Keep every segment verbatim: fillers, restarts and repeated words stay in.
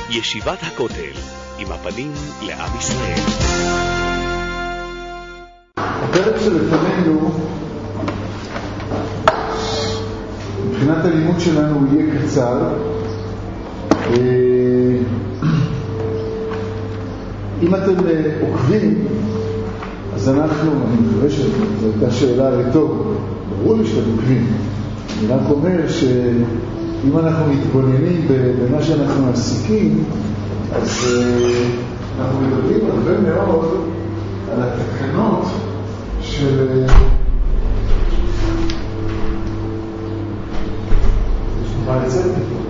ישיבת הכותל, עם הפנים לעם ישראל. הפרק שלפנינו, מבחינת הלימוד שלנו, הוא יהיה קצר. אם אתם עוקבים, אז אנחנו, אני מקווה שזו הייתה שאלה רטורית, ברור לי שאתם עוקבים. אני רק אומר שאם אנחנו מתבוננים במה שאנחנו עסקים, אז אנחנו מדברים הרבה מאוד על התקנות של... יש נוכל לצאת פה.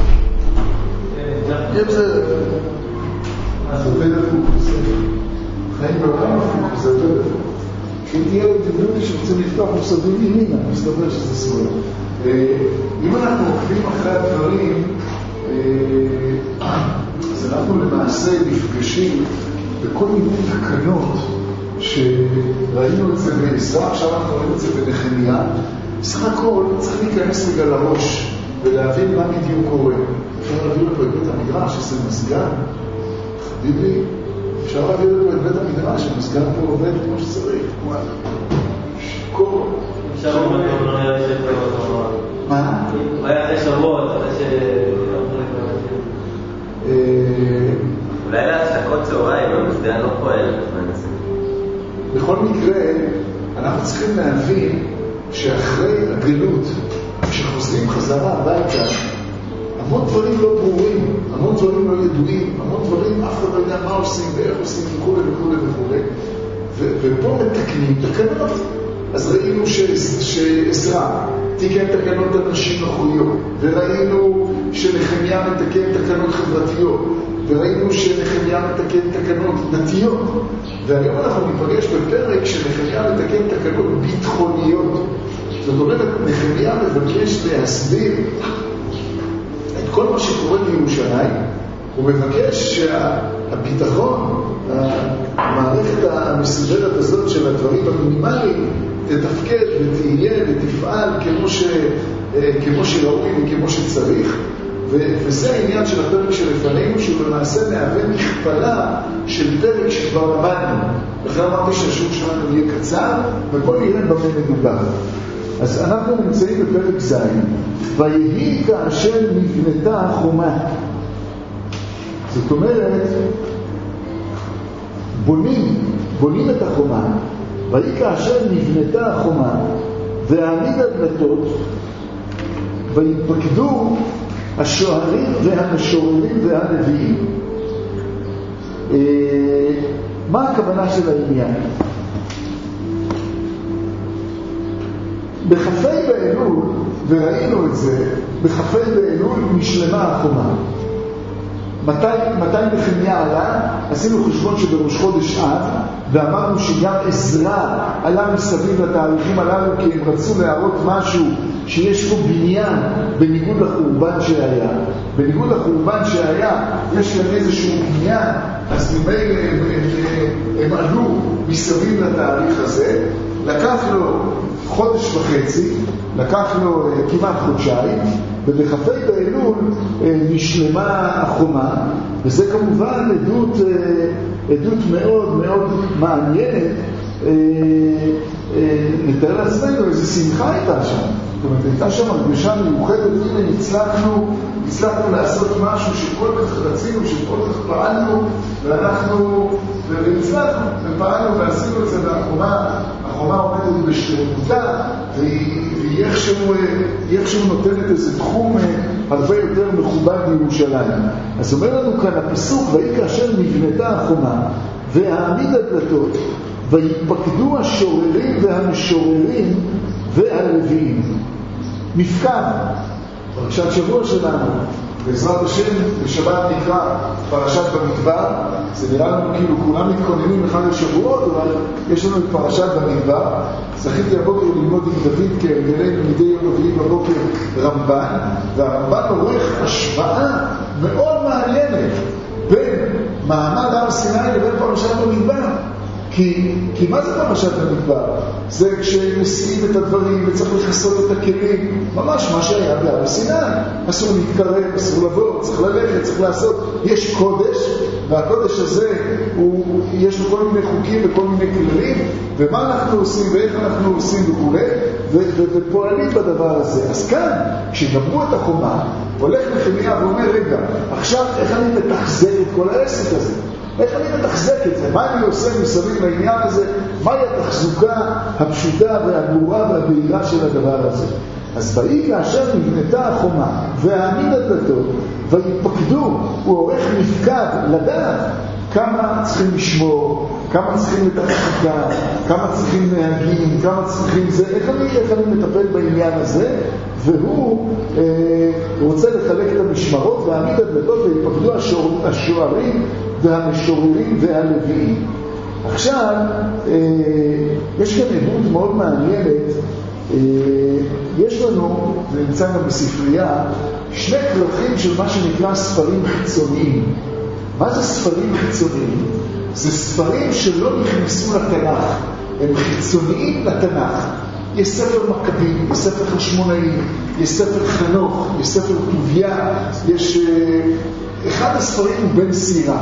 אם זה... זה יותר פוקוס. חיים בעולם הפוקוס, זה יותר פוקוס. אם תהיה לו תדעו שרוצים לפתוח מוסדים ימינה, מסתבר שזה שמאל. אם אנחנו עוקבים אחרי הדברים, אז אנחנו למעשה נפגשים בכל מיני תקנות שראינו את זה בעזרא, עכשיו אנחנו רואים את זה בנחמיה. בסך הכל צריך להיכנס רגע לראש ולהבין מה בדיוק קורה. אפשר להביא לפה את בית המדרש, שזה מסגן. חביבי, אפשר להביא לפה את בית המדרש, המסגן פה עובד כמו שצריך. שיקור. אפשר לומר גם לא היה שפר אותו. מה? הוא היה אחרי שבועות, אחרי ש... אולי להפסקות צהריים, המסגן לא פועל. בכל מקרה, אנחנו צריכים להבין שאחרי הגלות, כשחוזרים חזרה הביתה, המון דברים לא ברורים, המון דברים לא ידועים, המון דברים, אף אחד לא יודע מה עושים ואיך עושים וכו' וכו' וכו'. ופה מתקנים תקנות. אז ראינו שעזרא תיקן תקנות אנשים אחוריות, וראינו שנחמיה מתקן תקנות חברתיות, וראינו שנחמיה מתקן תקנות דתיות, והיום אנחנו ניפגש בפרק שנחמיה מתקן תקנות ביטחוניות. זאת אומרת, נחמיה מבקש להסביר את כל מה שקורה בירושלים. הוא מבקש שהביטחון, המערכת המסודרת הזאת של הדברים המינימליים, תתפקד ותהיה ותפעל כמו, ש, כמו שראוי וכמו שצריך. ו, וזה העניין של הפרק שלפנינו, שהוא למעשה מהווה מכפלה של פרק שכבר למדנו. לכן אמרתי שהשיעור שלנו יהיה קצר, ובוא נראה במה מדובר. אז אנחנו נמצאים בפרק ז', ויהי כאשר נבנתה החומה. זאת אומרת, בונים, בונים את החומה, ויהי כאשר נבנתה החומה, והעמיד הדלתות, ויפקדו השוערים והמשוררים והנביאים. מה הכוונה של העניין? בחפי באלול, וראינו את זה, בחפי באלול נשלמה החומה. מתי, מתי נחמיה עלה? עשינו חשבון שבראש חודש אב, ואמרנו שגם עזרא עלה מסביב לתאריכים הללו, כי הם רצו להראות משהו שיש פה בניין בניגוד לחורבן שהיה. בניגוד לחורבן שהיה, יש להם איזשהו בניין, אז ממילא הם, הם, הם עלו מסביב לתאריך הזה. לקח לו חודש וחצי, לקח לו כמעט חודשיים, ובחפי באלול נשלמה החומה, וזה כמובן עדות, עדות מאוד מאוד מעניינת. נתאר לעצמנו איזו שמחה הייתה שם. זאת אומרת, הייתה שם הרגשה מיוחדת, הנה הצלחנו, הצלחנו לעשות משהו שכל כך רצינו, שכל כך פעלנו, ואנחנו, והצלחנו, ופעלנו ועשינו את זה, והחומה, החומה עומדת בשלמותה, והיא איכשהו נותנת איזה תחום הרבה יותר מכובד בירושלים. אז אומר לנו כאן הפסוק, ויהי כאשר נבנתה החומה, והעמיד הדלתות, ויפקדו השוררים והמשוררים והלוויים. מפקד, פרשת שבוע שלנו, בעזרת השם, בשבת נקרא פרשת במדבר. זה נראה לנו כאילו כולם מתכוננים אחד לשבועות, אבל יש לנו את פרשת במדבר. זכיתי הבוקר ללמוד עם דוד כהרגלנו מדי יום רביעי בבוקר רמב"ן, והרמב"ן עורך השוואה מאוד מעניינת בין מעמד הר סיני לבין פרשת במדבר. כי, כי מה זה פרשת במדבר? זה כשמסיעים את הדברים וצריך לכסות את הכלים, ממש מה שהיה בהר סיני. אסור להתקרב, אסור לבוא, צריך ללכת, צריך לעשות. יש קודש, והקודש הזה הוא, יש לו כל מיני חוקים וכל מיני כללים, ומה אנחנו עושים ואיך אנחנו עושים וכו', ופועלים בדבר הזה. אז כאן, כשגמרו את החומה, הולך נחמיה ואומר, רגע, עכשיו איך אני מתחזק את כל העסק הזה? איך אני מתחזק את זה? מה אני עושה מסביב לעניין הזה? מהי התחזוקה הפשוטה והגבורה והבהירה של הדבר הזה? אז ויהי כאשר נבנתה החומה והעמיד הדלתות ויפקדו, הוא עורך מפקד לדעת כמה צריכים לשמור, כמה צריכים לתחזוקה, כמה צריכים נהגים, כמה צריכים זה, איך אני, איך אני מטפל בעניין הזה? והוא אה, רוצה לחלק את המשמרות והעמיד הדלתות ויפקדו השוער, השוערים והמשוררים והלוויים. עכשיו, אה, יש כאן עדות מאוד מעניינת. אה, יש לנו, זה נמצא גם בספרייה, שני כרכים של מה שנקרא ספרים חיצוניים. מה זה ספרים חיצוניים? זה ספרים שלא נכנסו לתנ"ך, הם חיצוניים לתנ"ך. יש ספר מכבים, יש ספר חשמונאים, יש ספר חנוך, יש ספר טוביה, יש... אחד הספרים הוא בן סירה,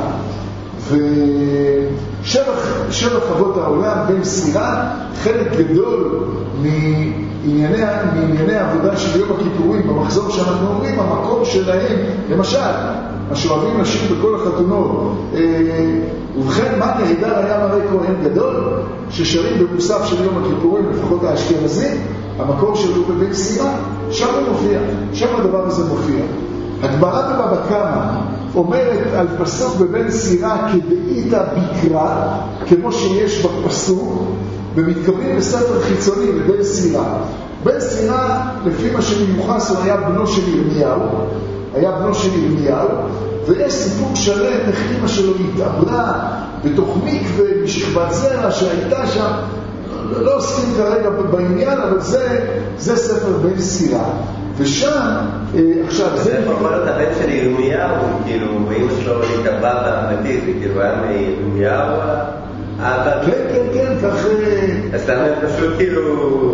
ושבח אבות העולם בן סירה, חלק גדול מענייני, מענייני העבודה של יום הכיפורים, במחזור שאנחנו אומרים, המקום שלהם, למשל, מה שאוהבים לשיר בכל החתונות, ובכן, מה נהדר היה מראה כהן גדול, ששרים במוסף של יום הכיפורים, לפחות האשכנזים, המקור שלו בבן סירה, שם הוא מופיע, שם הדבר הזה מופיע. הגמרא בבבא קמא אומרת על פסוק בבן סירה כדאיתא בקרא, כמו שיש בפסוק, ומתכוונים בספר חיצוני לבן סירה. בן סירה, לפי מה שמיוחס, הוא היה בנו של ירמיהו, היה בנו של ירמיהו, ויש סיפור שלם איך אמא שלו התעברה בתוך מקווה משכבת זרע שהייתה שם. לא עוסקים כרגע בעניין, אבל זה, זה ספר בן סירה. ושם, עכשיו זה... זה יכול להיות הבן של ירמיהו, כאילו, ואמא שלו התאברה בעמדית, וכאילו היה מירמיהו, האבא... כן, כן, כן, כך... אז למה פשוט כאילו...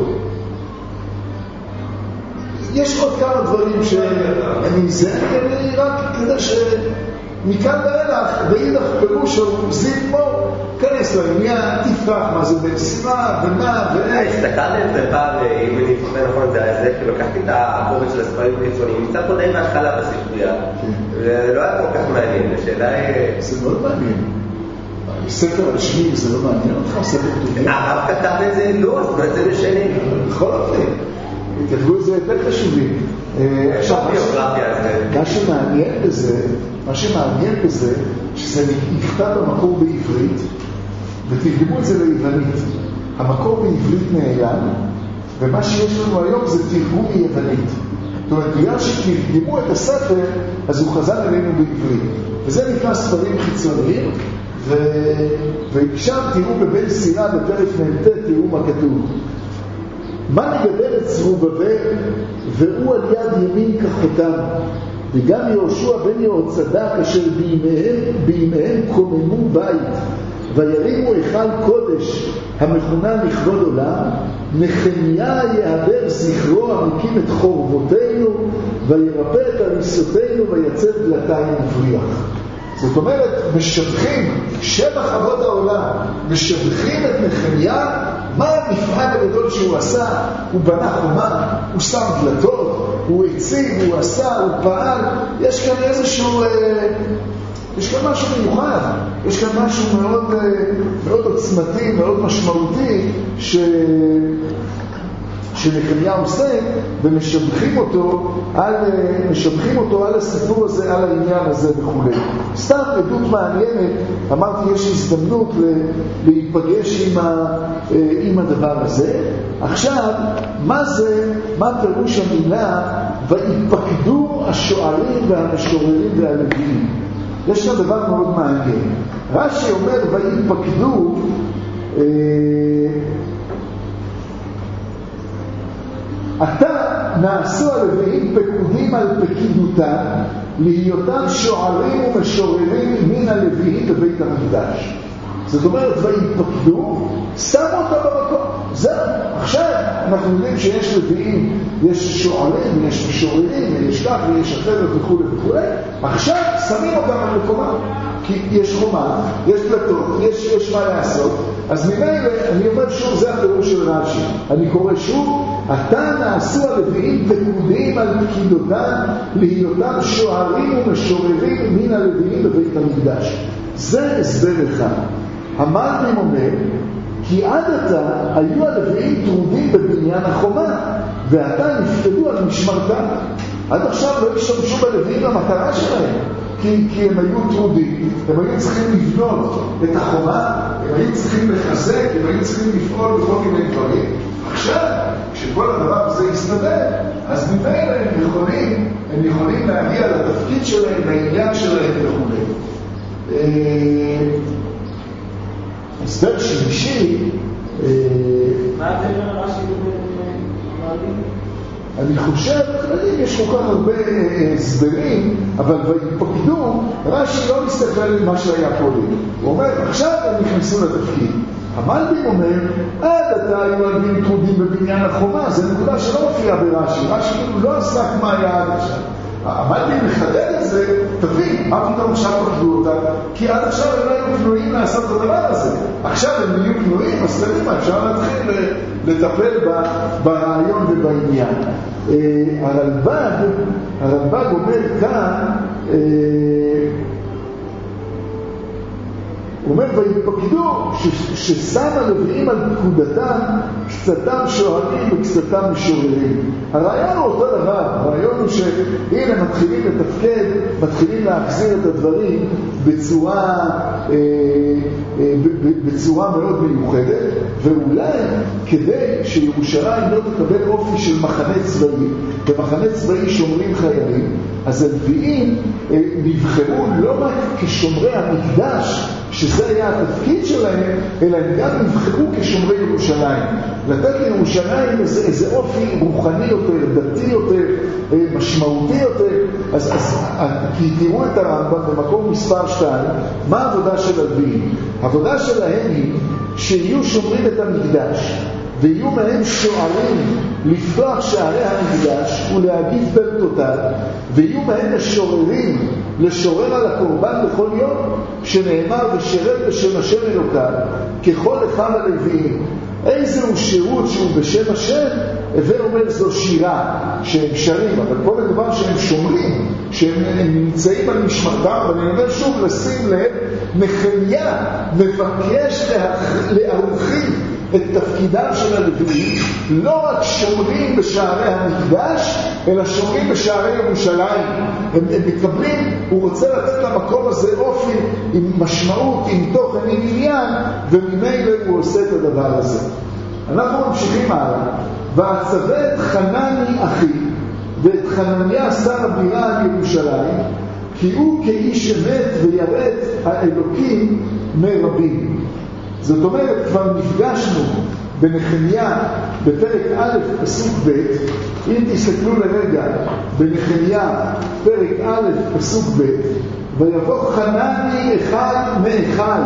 יש עוד כמה דברים שאני זה, אני רק כדי שמכאן ואילך, באילך פירוש הוא זיו מור, כנס לעניין, תפתח מה זה בן סירה ומה ואיך. הסתכלתי על זה פעם, אם אני זוכר נכון, זה היה זה, כי לקחתי את הקובץ של הספרים החיצוניים, נמצא פה די מההתחלה בספרייה, ולא היה כל כך מעניין, השאלה היא... זה מאוד מעניין. ספר על שמי, זה לא מעניין אותך, ספר טובים. הרב כתב את זה לא, זאת אומרת, זה משנה. בכל אופן, כתבו את זה יותר חשובים. עכשיו, מה שמעניין בזה, מה שמעניין בזה, שזה נכתב במקור בעברית, ותרגמו את זה ליוונית. המקור בעברית נעלם, ומה שיש לנו היום זה תרגום מיוונית. זאת אומרת, בגלל שתרגמו את הספר, אז הוא חזר אלינו בעברית. וזה נקרא ספרים חיצוניים, ו... ושם תראו בבן סירה בפרק מ"ט, תראו מה כתוב. מה נגבר את זרובבל, והוא על יד ימין כחותם, וגם יהושע בן יהוצדק אשר בימיהם, בימיהם קוממו בית, וירימו היכל קודש המכונה לכבוד עולם, נחמיה יעבר זכרו המקים את חורבותינו, וירפא את הריסותינו ויצב דלתיים ובריח. זאת אומרת, משבחים, שבח אבות העולם, משבחים את נחמיה, מה המפעל הגדול שהוא עשה? הוא בנה חומה, הוא שם דלתות, הוא הציב, הוא עשה, הוא פעל. יש כאן איזשהו, יש כאן משהו מיוחד, יש כאן משהו מאוד, מאוד עוצמתי, מאוד משמעותי, ש... שנחמיה עושה, ומשבחים אותו על, משבחים אותו על הסיפור הזה, על העניין הזה וכו'. סתם עדות מעניינת, אמרתי, יש הזדמנות להיפגש עם, ה, עם הדבר הזה. עכשיו, מה זה, מה פירוש המילה, ויפקדו השוערים והמשוררים והלוויים? יש כאן דבר מאוד מעניין. רש"י אומר, ויפקדו, אה, עתה נעשו הלוויים פקודים על פקידותם, להיותם שוערים ומשוררים מן הלוויים בבית המקדש. זאת אומרת, ויפקדו, שמו אותה במקום. זהו. עכשיו אנחנו יודעים שיש לוויים, יש שוערים, יש משוררים, יש כך ויש אחרת וכו' וכו'. עכשיו שמים אותם על מקומם. כי יש חומה, יש דלתות, יש, יש מה לעשות. אז ממילא, אני אומר שוב, זה הפירוש של רש"י. אני קורא שוב, עתה נעשו הלוויים פקודים על פקידותם, להיותם שוערים ומשוררים מן הלוויים בבית המקדש. זה הסבר אחד. המלבים אומר, כי עד עתה היו הלוויים טרודים בבניין החומה, ועתה נפקדו על משמרתם. עד עכשיו לא השתמשו בלוויים למטרה שלהם. כי, כי הם היו טרודים, הם היו צריכים לבנות את החומה, הם היו צריכים לחזק, הם היו צריכים לפעול בכל מיני דברים. עכשיו, כשכל הדבר הזה יסתדר, אז ממילא הם יכולים, הם יכולים להגיע לתפקיד שלהם, לעניין שלהם וכו'. הסבר שלישי, מה אתם אומר רש"י במעלים? אני חושב, יש כל כך הרבה הסברים, אבל ויפקדו, רש"י לא מסתכל על מה שהיה קודם. הוא אומר, עכשיו הם נכנסו לתפקיד. המלבים אומר, עד עתה היו הלוויים טרודים בבניין החומה, זו נקודה שלא מופיעה ברש"י. רש"י לא עסק מה היה עד עכשיו. המלבים מחדד את זה, תבין, מה פתאום עכשיו פקדו אותה? כי עד עכשיו הם לא היו פנויים לעשות את הדבר הזה. עכשיו הם יהיו פנויים, אז תבין, אפשר להתחיל לטפל ברעיון ובעניין. הרלב"ג, הרלב"ג אומר כאן, הוא אומר, ויפקדו ששם הלוויים על פקודתם, קצתם שוערים וקצתם משוררים. הרעיון הוא אותו דבר, הרעיון הוא שהנה מתחילים לתפקד, מתחילים להחזיר את הדברים בצורה, בצורה מאוד מיוחדת, ואולי כדי שירושלים לא תקבל אופי של מחנה צבאי, במחנה צבאי שומרים חיילים, אז הלוויים נבחרו לא רק כשומרי המקדש, שזה היה התפקיד שלהם, אלא הם גם נבחרו כשומרי ירושלים. לתת לירושלים איזה, איזה אופי רוחני יותר, דתי יותר, משמעותי יותר. אז, אז כי תראו את הרמב"ם במקום מספר שתיים, מה העבודה של הלוויים? העבודה שלהם היא שיהיו שומרים את המקדש, ויהיו מהם שוערים לפתוח שערי המקדש ולהגיף דלתותיו, ויהיו מהם משוררים לשורר על הקורבן בכל יום, שנאמר ושירת בשם השם אלוקיו ככל אחד הלוויים. איזהו שירות שהוא בשם השם, הווה אומר זו שירה שהם שרים, אבל פה מדובר שהם שומרים, שהם נמצאים על משמרתם. ואני אומר שוב, לשים לב, נחמיה מבקש להרחיב את תפקידם של הלוויים, לא רק שומרים בשערי המקדש, אלא שומרים בשערי ירושלים. הם, הם מקבלים, הוא רוצה לתת למקום הזה אופי עם משמעות, עם תוכן, עם עניין, וממילא הוא עושה את הדבר הזה. אנחנו ממשיכים הלאה. ואצווה את חנני אחי ואת חנניה שר הבירה על ירושלים, כי הוא כאיש אמת ויראת האלוקים מרבים. זאת אומרת, כבר נפגשנו בנחמיה בפרק א' פסוק ב', אם תסתכלו לרגע בנחמיה פרק א' פסוק ב', ויבוא חנני אחד מאחד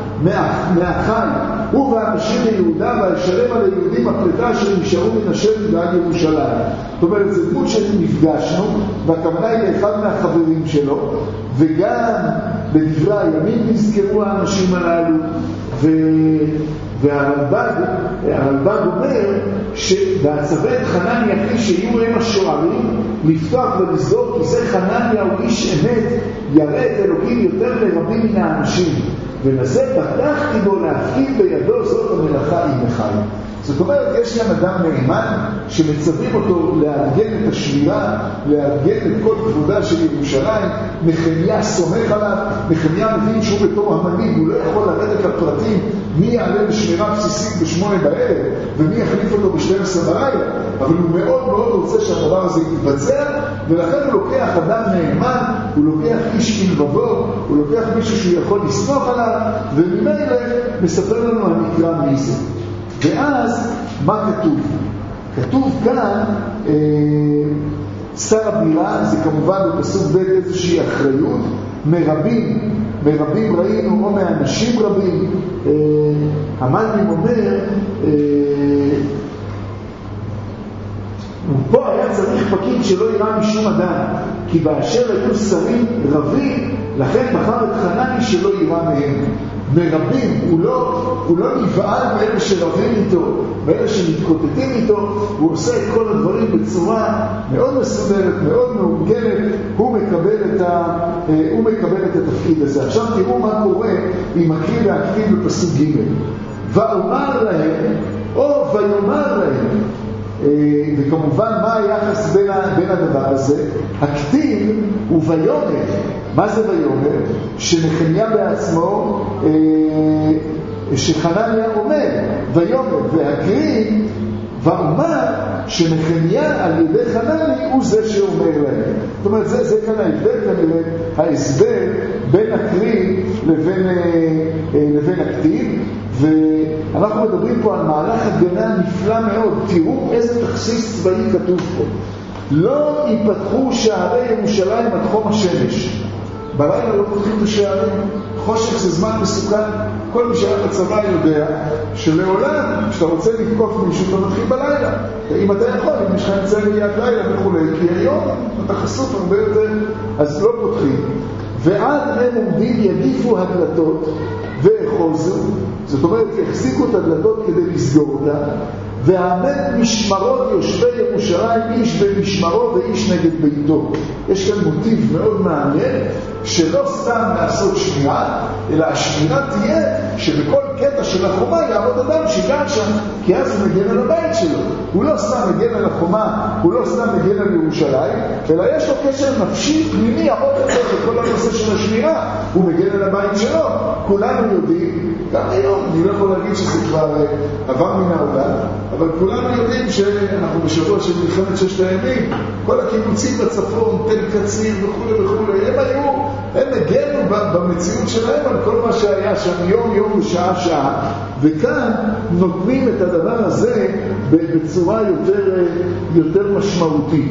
מאחד הוא והאנשים ליהודה, וישלם על היהודים הפלטה שנשארו מן השם ועד ירושלים. זאת אומרת, זה דמות שנפגשנו, והכוונה היא לאחד מהחברים שלו, וגם בדברי הימים נזכרו האנשים הללו. ו... והרלב"ג, הרלב"ג אומר שבהצווה את חנניה אחי שיהיו הם השוערים לפתוח ולסגור, כי זה חנניה הוא איש אמת, ירא את אלוקים יותר מרבים מן האנשים, ולזה פתחתי בו להפקיד בידו זאת המלאכה עם החיים. זאת אומרת, יש כאן אדם נאמן שמצווים אותו לארגן את השמירה, לארגן את כל כבודה של ירושלים. נחמיה סומך עליו, נחמיה מבין שהוא בתור המנהיג, הוא לא יכול לרדת לפרטים מי יעלה לשמירה בסיסית בשמונה בערב ומי יחליף אותו ב-שתים עשרה בלילה, אבל הוא מאוד מאוד רוצה שהדבר הזה יתבצע, ולכן הוא לוקח אדם נאמן, הוא לוקח איש כלבבו, הוא לוקח מישהו שהוא יכול לסמוך עליו, וממילא מספר לנו המקרא מי זה. ואז מה כתוב? כתוב כאן אה, שר הבירה, זה כמובן בפסוק ב' איזושהי אחריות, מרבים, מרבים ראינו או מאנשים רבים. המלבים אומר, ופה היה צריך פקיד שלא יראה משום אדם, כי באשר היו שרים רבים, לכן בחר את חנני שלא יראה מהם. מרבים, הוא לא, הוא לא נבעל מאלה שרבים איתו, מאלה שמתקוטטים איתו, הוא עושה את כל הדברים בצורה מאוד מסודרת, מאוד מאורגנת, הוא מקבל את, ה, הוא מקבל את התפקיד הזה. עכשיו תראו מה קורה עם מקריא להכתיב בפסוק ג' ואומר להם, או ויאמר להם, וכמובן מה היחס בין, בין הדבר הזה? הכתיב הוא ויאמר. מה זה ויאמר? שנחמיה בעצמו שחנניה אומר ויאמר, והקריא ואומר שנחמיה על ידי חנני הוא זה שאומר להם. זאת אומרת, זה, זה כאן ההבדל כנראה, ההסבר בין הקריא לבין, לבין הכתיב. ואנחנו מדברים פה על מהלך הגנה נפלא מאוד. תראו איזה תכסיס צבאי כתוב פה. לא ייפתחו שערי ירושלים עד חום השמש. בלילה לא פותחים את השערים. חושך זה זמן מסוכן. כל מי שהיה בצבא יודע שלעולם, כשאתה רוצה לתקוף מישהו, אתה מתחיל בלילה. אם אתה יכול, אם יש לך אמצעי ראיית לילה וכו', כי היום אתה חשוף הרבה יותר, אז לא פותחים. ועד הם עומדים יגיפו הדלתות ואחוזו, זאת אומרת יחזיקו את הדלתות כדי לסגור אותה, ועמד משמרות יושבי ירושלים, איש במשמרו ואיש נגד ביתו. יש כאן מוטיב מאוד מעניין, שלא סתם לעשות שמירה, אלא השמירה תהיה שבכל קטע של החומה יעמוד אדם שגר שם, כי אז הוא מגן על הבית שלו. הוא לא סתם מגן על החומה, הוא לא סתם מגן על ירושלים, אלא יש לו קשר נפשי פנימי עמוק יותר בכל הנושא של השמירה. הוא מגן על הבית שלו. כולנו יודעים, גם היום, אני לא יכול להגיד שזה כבר עבר מן העולם, אבל כולנו יודעים שאנחנו בשבוע של מלחמת ששת הימים, כל הקיבוצים בצפון, תל קציר וכו' וכו', הם היו, הם הגנו במציאות שלהם על כל מה שהיה שם יום יום ושעה שעה, וכאן נותנים את הדבר הזה בצורה יותר, יותר משמעותית.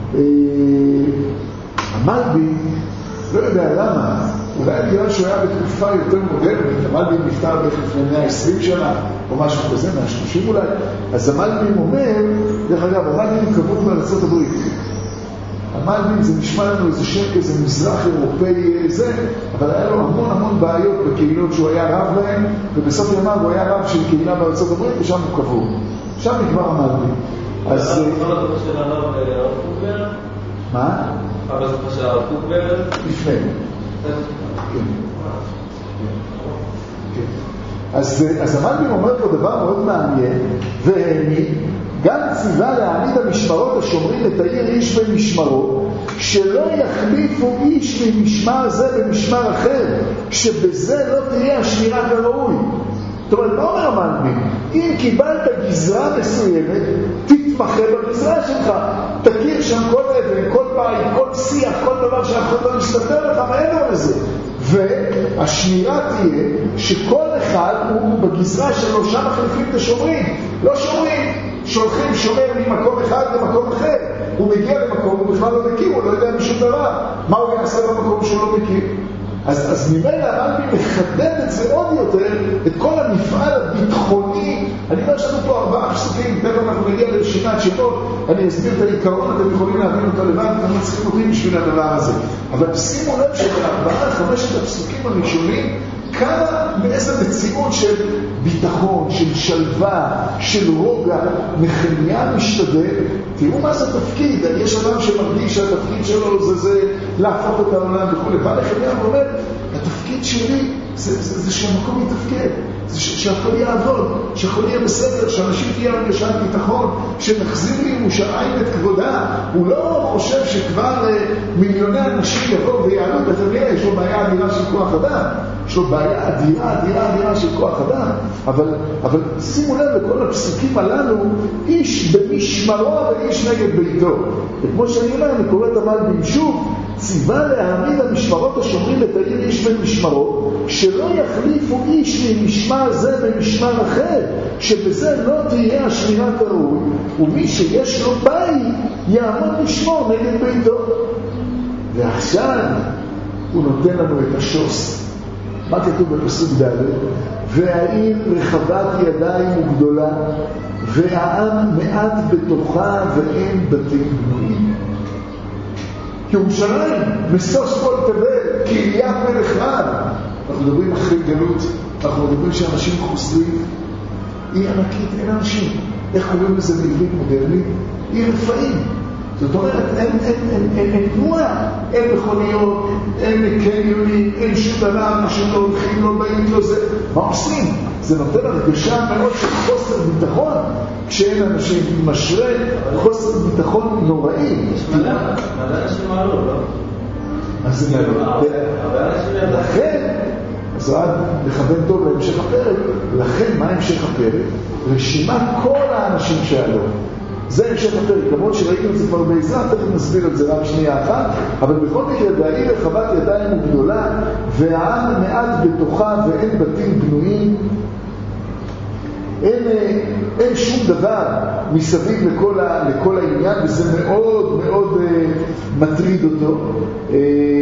המלבי, לא יודע למה, אולי בגלל שהוא היה בתקופה יותר מודרנית, המלבים נפטר לפני מאה ועשרים שנה, או משהו כזה, מאה ושלושים אולי, אז המלבים אומר, דרך אגב, המלבים קבעו בארצות הברית. המלבים זה נשמע לנו איזה שם כזה מזרח אירופאי זה, אבל היה לו המון המון בעיות בקהילות שהוא היה רב להם, ובסוף ימיו הוא היה רב של קהילה בארצות הברית, ושם הוא קבעו. שם נקבע המלבים. אז... זה הרב של הרב קוקבר? מה? הרב של הרב קוקבר? לפני. אז, אז המלבים אומר פה דבר מאוד מעניין, והעמיד, גם ציווה להעמיד המשמרות השומרים את העיר איש במשמרו, שלא יחליפו איש ממשמר זה במשמר אחר, שבזה לא תהיה השמירה כראוי. זאת אומרת, לא אומר המלבים, אם קיבלת גזרה מסוימת, תתמחה בגזרה שלך, תכיר שם כל אבן, כל בית, כל שיח, כל דבר שאף אחד לא יסתתר לך מעבר לזה. והשמירה תהיה שכל אחד הוא בגזרה שלו, שם מחליפים את השומרים, לא שומרים, שולחים שומר ממקום אחד למקום אחר, הוא מגיע למקום, הוא בכלל לא מכיר, הוא לא יודע משום דבר, מה הוא יעשה במקום שהוא לא מכיר. אז, אז ממילא המלבים מחדד את זה עוד יותר, את כל המפעל הביטחוני. אני אומר שאנחנו פה ארבעה פסוקים, תכף אנחנו נגיע לרשימת שמות, אני אסביר את העיקרון, אתם יכולים להבין אותו לבד, אתם לא צריכים אותי בשביל הדבר הזה. אבל שימו לב שבארבעה חמשת הפסוקים הראשונים, כמה מאיזה מציאות של ביטחון, של שלווה, של רוגע, נחמיה משתדל. תראו מה זה תפקיד, יש אדם שמרגיש שהתפקיד שלו זה, זה להפוך את העולם וכו'. בא נחמיה ואומר, התפקיד שלי זה, זה, זה שהמקום יתפקד, זה שהכל יעבוד, שהכל יהיה בסדר, שאנשים תהיה הרגשת ביטחון, שנחזיר לירושלים את כבודה. הוא לא חושב שכבר מיליוני אנשים יבואו ויעלו, ותראה, יש לו בעיה אדירה של כוח אדם, יש לו בעיה אדירה, אדירה, אדירה של כוח אדם, אבל, אבל שימו לב לכל הפסוקים הללו, איש במשמרו ואיש נגד ביתו. וכמו שאני אומר, אני קורא את המלבים שוב, ציווה להעמיד המשמרות השומרים את העיר איש במשמרו, שלא יחליפו איש ממשמר זה במשמר אחר, שבזה לא תהיה השמירה כראוי, ומי שיש לו בית יעמוד לשמור נגד ביתו. ועכשיו הוא נותן לנו את השוס. מה כתוב בפסוק ד'? והעיר רחבת ידיים וגדולה, והעם מעט בתוכה ואין בתים בנויים. ירושלים, משוש כל תבל, קהיית מלך רב. אנחנו מדברים אחרי גלות, אנחנו מדברים שאנשים חוזרים. עיר ענקית, אין אנשים. איך קוראים לזה בעברית מודרנית? עיר רפאים. זאת אומרת, אין, אין, אין, אין, אין תנועה, אין מכוניות, אין קניונים, אין שום דבר, אנשים לא הולכים, לא באים, לא זה. מה עושים? זה נותן הרגשה מאוד של חוסר ביטחון, כשאין אנשים משרה, חוסר ביטחון נוראי. מלא אנשים מעלו, לא? מה זה מעלו? לכן, אז רק לכוון טוב להמשך הפרק, לכן מה המשך הפרק? רשימת כל האנשים שעלו. זה המשך הפרק, למרות שראינו את זה כבר בעזרה, תכף נסביר את זה רק שנייה אחת, אבל בכל מקרה, והעיר רחבת ידיים וגדולה, והעם מעט בתוכה ואין בתים בנויים, אין, אין שום דבר מסביב לכל, ה, לכל העניין, וזה מאוד מאוד אה, מטריד אותו. אה,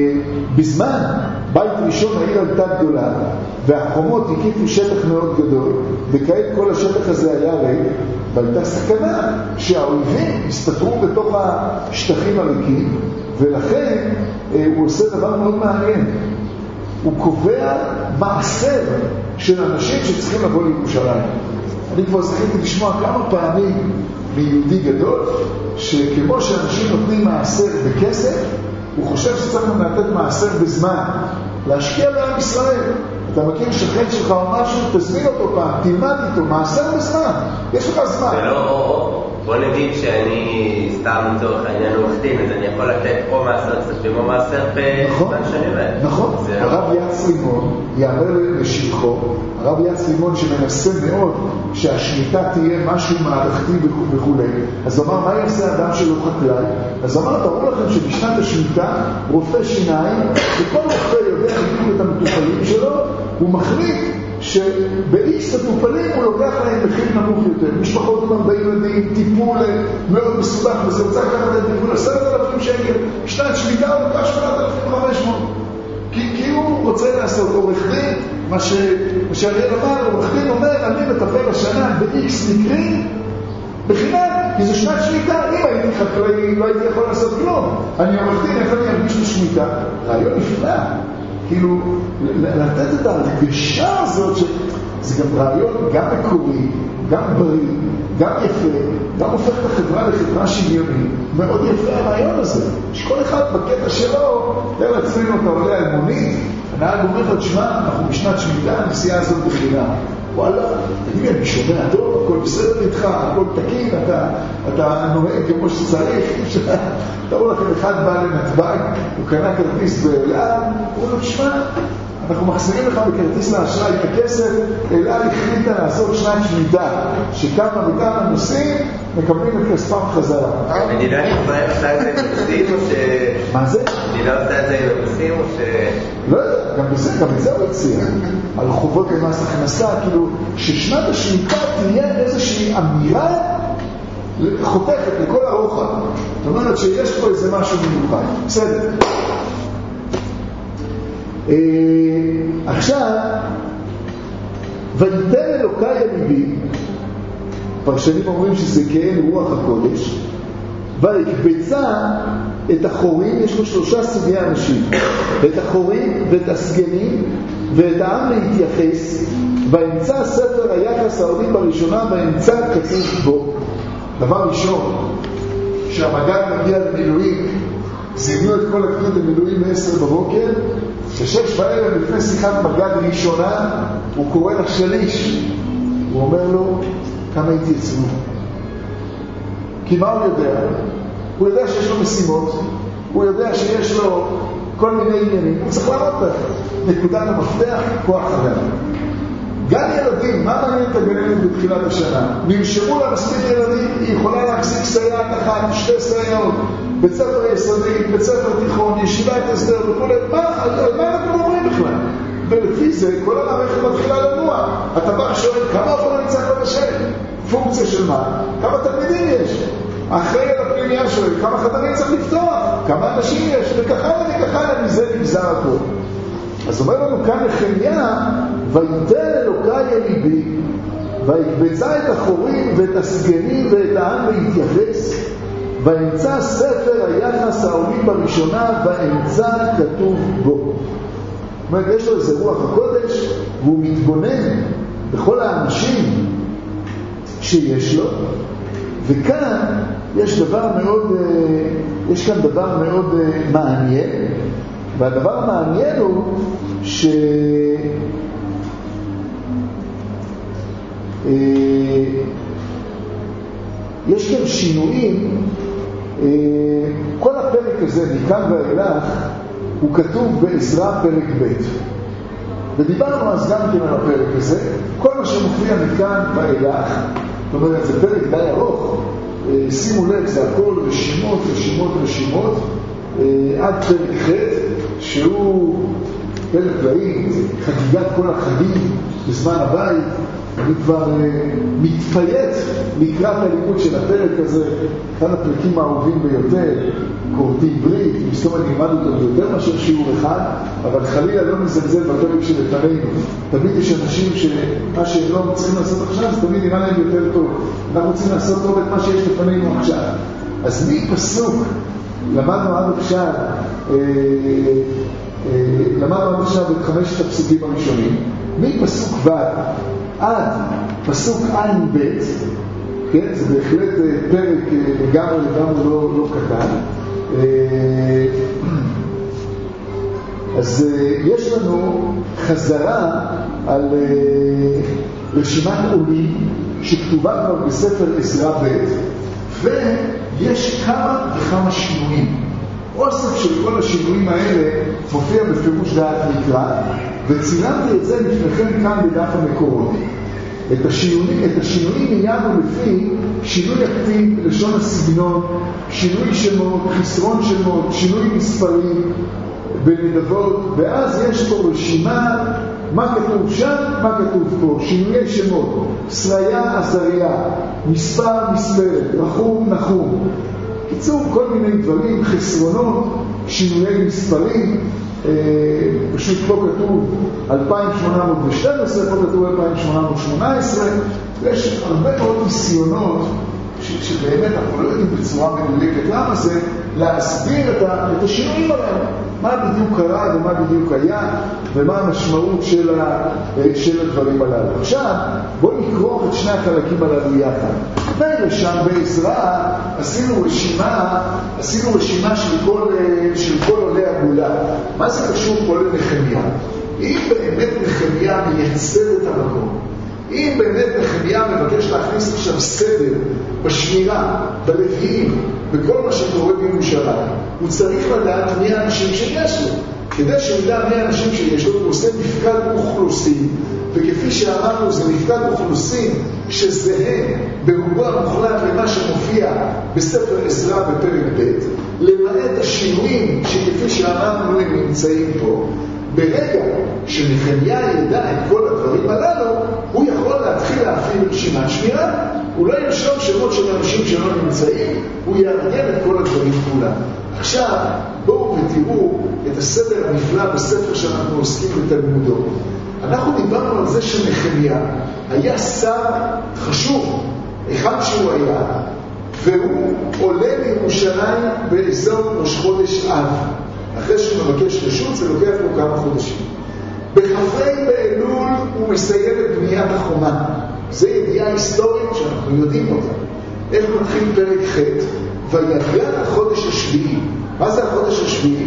בזמן בית ראשון העיר הייתה גדולה, והחומות הקיפו שטח מאוד גדול, וכעת כל השטח הזה היה ריק, והייתה סכנה שהאויבים הסתתרו בתוך השטחים הריקים, ולכן אה, הוא עושה דבר מאוד מעניין. הוא קובע מעשר של אנשים שצריכים לבוא לירושלים. אני כבר זכיתי לשמוע כמה פעמים מיהודי גדול, שכמו שאנשים נותנים מעשר בכסף, הוא חושב שצריך לתת מעשר בזמן, להשקיע בעם ישראל. אתה מכיר שכן שלך או משהו, תזמין אותו פעם, תלמד איתו, מעשר בזמן, יש לך זמן. זה לא, בוא נגיד שאני סתם לצורך העניין הוא מחתים, אז אני יכול לתת או מעשר כספים או מעשר בזמן שאני אומר. נכון, הרב יץ לימון יאמר לשבחו, הרב יץ לימון שמנסה מאוד שהשמיטה תהיה משהו מערכתי וכו'. אז הוא אמר, מה יעשה אדם שלא חקלאי? אז אמר, תראו לכם שבשנת השמיטה רופא שיניים, וכל רופא יודע בדיוק את המטופלים שלו, הוא מחליט שבאיס הטופלים הוא לוקח להם מחיר נמוך יותר. משפחות עם הרבה ילדים, טיפול מאוד מסובך, וזה רוצה לקחת את טיפול עשרת אלפים שקל, שנת שמיטה הוא לוקח שמונת אלפים וחמש מאות. כי, כי הוא רוצה לעשות עורך דין, מה שאריאל אמר, עורך דין אומר, אני מטפל השנה באיקס מקרים, בחינם, כי זה שנת שמיטה. אם הייתי חקלאי, לא הייתי יכול לעשות כלום. אני עורך דין, איך אני ארגיש לשמיטה? רעיון נפלא. כאילו, לתת את ההרגשה הזאת, שזה גם רעיון גם מקורי, גם בריא, גם יפה, גם הופך את החברה לחברה שוויונית. מאוד יפה הרעיון הזה. שכל אחד בקטע שלו, תראה לעצמנו, אתה עולה על מונית, הנהג אומר לך, תשמע, אנחנו בשנת שמיטה, הנסיעה הזאת בחינם. וואלה, תגיד לי, אני שומע טוב, הכל בסדר איתך, הכל תקין, אתה, אתה נוהג כמו שצריך, אתה רואה לכם אחד בא לנתב"ג, הוא קנה כרטיס באלעד, הוא אומר, תשמע, אנחנו מחזירים לך בכרטיס לאשראי את הכסף, אלעד החליטה לעשות שנת שמיטה, שכמה וכמה נוסעים, מקבלים את כספם חזרה. מדינה ישראל עושה את זה עם נוסעים או ש... מה זה? מדינה עושה את זה עם נוסעים או ש... לא יודע, גם בזה, גם בזה הוא הציע. על חובות למס הכנסה, כאילו, ששנת השמיטה תהיה איזושהי אמירה חותכת לכל הרוחב. זאת אומרת שיש פה איזה משהו מיוחד. בסדר. עכשיו, ויתן אלוקי אל ליבי, פרשנים אומרים שזה כאל רוח הקודש, ויקבצה את החורים, יש לו שלושה סוגי אנשים, את החורים ואת הסגנים ואת העם להתייחס, ואמצא ספר היחס העולים בראשונה, ואמצא כתוב בו. דבר ראשון, כשהמג"ד מגיע למילואים, זימנו את כל הגדוד למילואים ב-עשר בבוקר, ששש בערב לפני שיחת מג"ד ראשונה, הוא קורא לשליש, הוא אומר לו, כמה התייצבו? כי מה הוא יודע? הוא יודע שיש לו משימות, הוא יודע שיש לו כל מיני עניינים, הוא צריך לעמוד בהם. נקודת המפתח, כוח אדם. גן ילדים, מה מעניין את הגננת בתחילת השנה? נרשמו לה מספיק ילדים, היא יכולה להחזיק סייעת אחת, שתי סייעות, בית ספר יסודי, בית ספר תיכון, ישיבת הסדר וכו'. מה, על מה אנחנו אומרים בכלל? ולפי זה, כל המערכת מתחילה לנוע. אתה בא שואל, כמה עבודה נמצא כבר בשל? פונקציה של מה? כמה תלמידים יש? אחרי על הפנימיה שואל, כמה חדרים צריך לפתוח? כמה אנשים יש? וככה וככה, מזה נגזר הכל. אז אומר לנו כאן נחמיה, ויתן אלוקי אל ליבי, ויקבצה את החורים ואת הסגנים ואת העם להתייחס, ואמצא ספר היחס העולים בראשונה, ואמצא כתוב בו. זאת אומרת, יש לו איזה רוח הקודש, והוא מתבונן בכל האנשים שיש לו, וכאן יש דבר מאוד, יש כאן דבר מאוד מעניין, והדבר המעניין הוא ש... יש כאן שינויים. כל הפרק הזה מכאן ואילך הוא כתוב בעזרא פרק ב', ודיברנו אז גם כן על הפרק הזה. כל מה שמופיע מכאן ואילך, זאת אומרת, זה פרק די ארוך, שימו לב, זה הכל רשימות, רשימות, רשימות, עד פרק ח' שהוא פרק פלאי, חגיגת כל החגים בזמן הבית. אני כבר מתפייט לקראת הלימוד של הפרק הזה, אחד הפרקים האהובים ביותר, כורתי ברית, מסתום אני אלמד אותו ביותר מאשר שיעור אחד, אבל חלילה לא מזלזל בפרק שלפנינו. תמיד יש אנשים שמה שהם לא צריכים לעשות עכשיו, אז תמיד נראה להם יותר טוב. אנחנו רוצים לעשות טוב את מה שיש לפנינו עכשיו. אז מפסוק, למדנו עד עכשיו, אה, אה, למדנו עד עכשיו את חמשת הפסוקים הראשונים, מפסוק ו' עד פסוק עין ב', כן? זה בהחלט פרק לגמרי לגמרי לא, לא קטן. אז יש לנו חזרה על רשימת עולים שכתובה כבר בספר עזרא ב', ויש כמה וכמה שינויים. אוסף של כל השינויים האלה מופיע בפירוש דעת מקרא, וצילמתי את זה לפניכם כאן בדף המקורות. את השינויים, את השינויים מיינו לפי שינוי הכתיב, לשון הסגנון, שינוי שמות, חסרון שמות, שינוי מספרים בנדבות, ואז יש פה רשימה, מה כתוב שם, מה כתוב פה, שינויי שמות, שריה, עזריה, מספר, מספרת, רחום, נחום. קיצור, כל מיני דברים, חסרונות, שינויי מספרים, אה, פשוט פה כתוב אלפיים שמונה מאות ושתים עשרה, פה כתוב אלפיים שמונה מאות שמונה עשרה, ויש הרבה מאוד ניסיונות, ש- שבאמת אנחנו לא יודעים בצורה מדויקת למה זה, להסביר את, ה- את השינויים עליהם, מה בדיוק קרה ומה בדיוק היה, ומה המשמעות של, ה- של הדברים הללו. עכשיו, בואו נקרוא את שני החלקים הללו יחד. ולשם בעזרא עשינו רשימה, עשינו רשימה של כל, של כל עולי הגולה. מה זה קשור פה לנחמיה? אם באמת נחמיה מייצר את המקום, אם באמת נחמיה מבקש להכניס עכשיו סדר בשמירה, בלוויים, בכל מה שקורה בירושלים, הוא צריך לדעת מי האנשים שיש לו. כדי שהוא ידע מי האנשים שיש לו, הוא עושה מפקד אוכלוסין, וכפי שאמרנו, זה מפקד אוכלוסין שזהה ברובו המוחלט למה שמופיע בספר עזרא בפרק ב', למעט השינויים שכפי שאמרנו הם נמצאים פה. ברגע שנחמיה ידע את כל הדברים הללו, הוא יכול להתחיל להפעיל רשימת שמירה. הוא לא ירשום שמות של אנשים שלא נמצאים, הוא יארגן את כל הדברים כולם. עכשיו בואו ותראו את הסדר הנפלא בספר שאנחנו עוסקים בתלמודו. אנחנו דיברנו על זה שנחמיה היה שר חשוב, אחד שהוא היה, והוא עולה לירושלים באזור ראש חודש אב. אחרי שהוא מבקש רשות, זה לוקח לו כמה חודשים. בחפרי באלול הוא מסיים את בניית החומה. זו ידיעה היסטורית שאנחנו יודעים אותה. איך מתחיל פרק ח' ויגע החודש השביעי. מה זה החודש השביעי?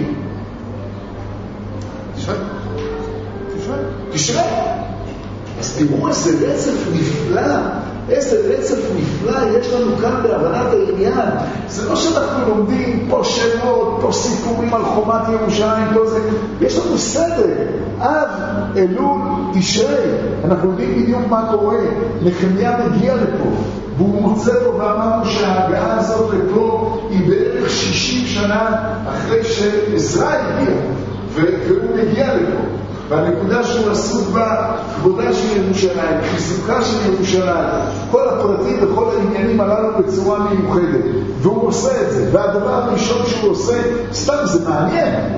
תשמע. תשמע. תשמע. אז תראו איזה רצף נפלא, איזה רצף נפלא יש לנו כאן בהבנת העניין. זה לא שאנחנו לומדים פה שמות, פה סיפורים על חומת ירושלים, פה זה. יש לנו סדר. אב, אלול, תשרי. אנחנו יודעים בדיוק מה קורה. נחמיה מגיע לפה, והוא מוצא פה ואמרנו שההגעה הזאת לפה היא בערך שישים שנה אחרי שעזרא הגיע, והוא מגיע לפה. והנקודה שהוא עסוק בה, כבודה של ירושלים, חיזוקה של ירושלים, כל הפרטים וכל העניינים הללו בצורה מיוחדת. והוא עושה את זה. והדבר הראשון שהוא עושה, סתם זה מעניין.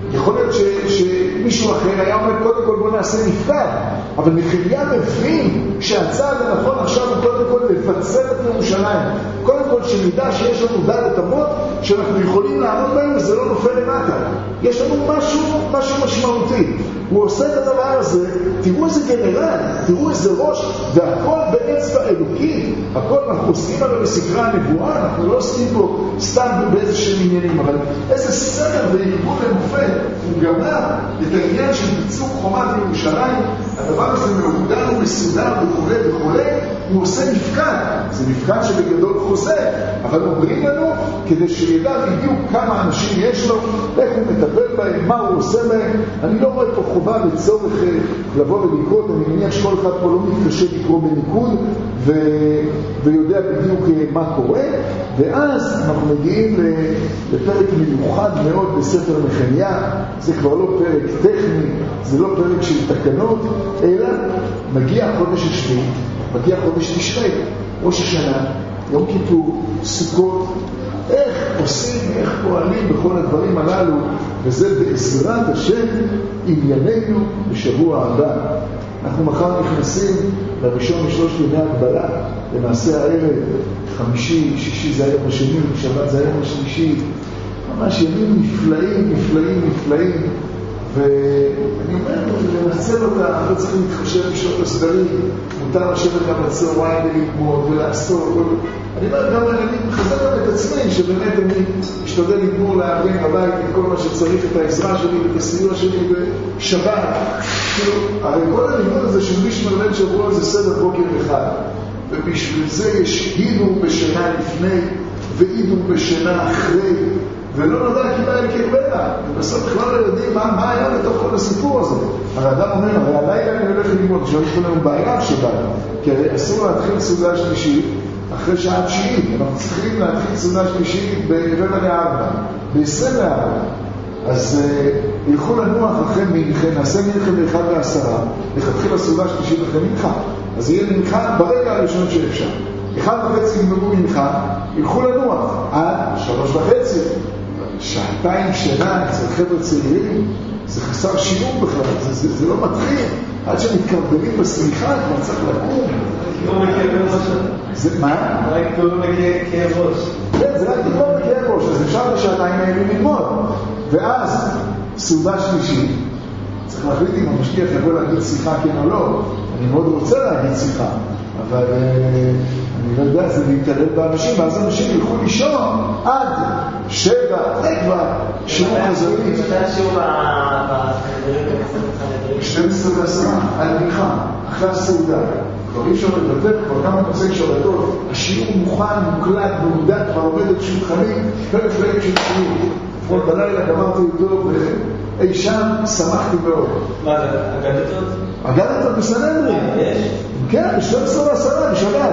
יכול להיות ש, שמישהו אחר היה אומר, קודם כל בוא נעשה נפקד, אבל נחמיה מבין שהצעד הנכון עכשיו הוא קודם כל לבצר את ירושלים. קודם כל שנדע שיש לנו דלת אמות שאנחנו יכולים לעמוד בהם וזה לא נופל למטה. יש לנו משהו, משהו משמעותי. הוא עושה את הדבר הזה, תראו איזה גנרל, תראו איזה ראש, והכל באצבע אלוקית. הכל אנחנו עושים עליו בספרי הנבואה, אנחנו לא עושים פה סתם באיזה שהם עניינים, אבל איזה סדר וארגון למופת, הוא גמר את העניין של ביצור חומת ירושלים, הדבר הזה מעודן ומסודר וכו' וכו', הוא עושה מפקד, זה מפקד שבגדול חוזה, אבל אומרים לנו כדי שידע בדיוק כמה אנשים יש לו, איך הוא מטפל בהם, מה הוא עושה בהם. אני לא רואה פה חובה לצורך לבוא ולקרות, אני מניח שכל אחד פה לא מתקשה לקרוא בניקוד ו... ויודע בדיוק מה קורה, ואז אנחנו מגיעים לפרק מיוחד מאוד בספר נחמיה. זה כבר לא פרק טכני, זה לא פרק של תקנות, אלא מגיע חודש השביעי, מגיע חודש תשרי, ראש השנה, יום כיפור, סוכות, איך עושים, איך פועלים בכל הדברים הללו, וזה בעזרת השם ענייננו בשבוע הבא. אנחנו מחר נכנסים לראשון משלוש ימי הגבלה, למעשה הערב, חמישי, שישי זה היום השני, שבת זה היום השלישי, ממש ימים נפלאים, נפלאים, נפלאים, ואני אומר, לנצל אותה, לא צריכים להתחשב בשעות הסדרים, מותר לשבת גם בצהריים וללמוד ולעשות, אני אומר גם אני מחזק גם את עצמי, שבאמת אני משתדל לגמור לארגן בבית את כל מה שצריך, את העזרה שלי ואת הסיוע שלי בשבת. כאילו, הרי כל הלימוד הזה של מישהו מלמד שבוע זה סדר בוקר אחד, ובשביל זה יש הידור בשינה לפני והידור בשינה אחרי, ולא נדע כי בא אל קרבנה, ובסוף בכלל לא יודעים מה, מה היה בתוך כל הסיפור הזה. הרי אדם אומר, הרי הלילה אני הולך ללמוד, שהולך לנו בערב שבאנו, כי הרי אסור להתחיל סעודה שלישית אחרי שעה תשיעית, אנחנו צריכים להתחיל סעודה שלישית ברבע לארבע, ב-עשרים לארבע. אז uh, ילכו לנוח אחרי מנחה, נעשה מנחה באחד ועשרה, לכתחיל הסעודה שלישית אחרי מנחה. אז יהיה מנחה ברגע הראשון שאפשר. אחד וחצי יגמרו מנחה, ילכו לנוח עד שלוש וחצי. שעתיים שינה אצל חבר'ה צעירים, זה חסר שיעור בכלל, זה, זה, זה לא מתחיל. עד שמתקרבלים בסמיכה, כבר צריך לקום. לא מכאב ראש. זה מה? רק לא מכאב ראש. כן, זה רק לא מכאב ראש, אז אפשר בשעתיים האלה ללמוד. ואז, סעודה שלישית, צריך להחליט אם המשגיח יבוא להגיד שיחה כן או לא. אני מאוד רוצה להגיד שיחה, אבל אני לא יודע, זה להתעלל באנשים, ואז אנשים ילכו לישון עד שבע, זה כבר שיעור חזוני. מתי השיעור בחדרים? שתים עשרה ועשרה, על מנחה, אחרי הסעודה. כבר אי אפשר לדבר, כבר כמה נושאי שבתות, השיעור מוכן, מוקלט, מעודד, כבר עומדת שולחנים, פרק פרק של שיעור. לפחות בלילה גמרתי אותו, ואי שם שמחתי מאוד. מה זה, אגדתות? אגדתות בסנהדרין. יש? כן, ב-שתים עשרה ועשרה, בשבת.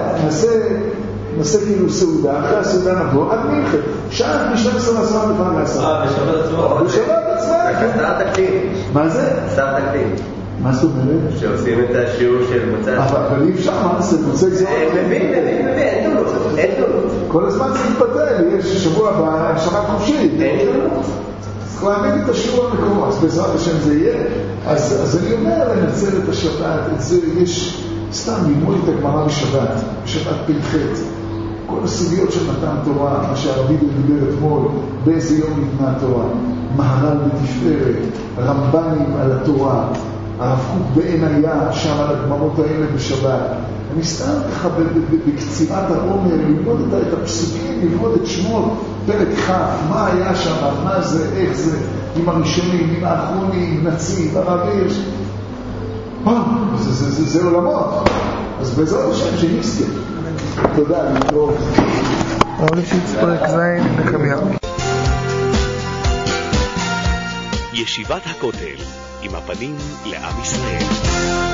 נעשה כאילו סעודה, אחרי הסעודה נבוא, עד מלכת. שעה ב-שתים עשרה ועשרה בפעם לעשרה. אה, בשבת עצמה? בשבת עצמה. סתם תקדים. מה זה? סתם תקדים. מה זאת אומרת? שעושים את השיעור של מוצא. אבל אי אפשר, מה זה? מוצא גזרות? מבין, מבין, מבין, אין דולות, אין דולות. כל הזמן זה מתפתל, יש שבוע הבא, שבת חופשית. אין דולות. אז כבר להגיד את השיעור המקום, אז בעזרת השם זה יהיה. אז אני אומר לנצל את השבת, את זה יש, סתם ללמוד את הגמרא בשבת, בשבת פ"ח. כל הסוגיות של מתן תורה, מה שהרבי דיבר אתמול, באיזה יום ניתנה התורה, מהר"ל בתפארת, רמב"נים על התורה, הרב קוק בעין היה שם על הגמרות האלה בשבת. אני סתם ככה בקצירת העומר, ללמוד את הפסוקים, ללמוד את שמות, פרק כ', מה היה שם, מה זה, איך זה, עם הראשונים, עם האחרונים, נציב, הרב הירש. זה, זה, זה, זה עולמות. אז בעזרת השם שנזכה. תודה, להתראות. אוליפיץ פרק זין נחמיה. ישיבת הכותל עם הפנים לעם ישראל.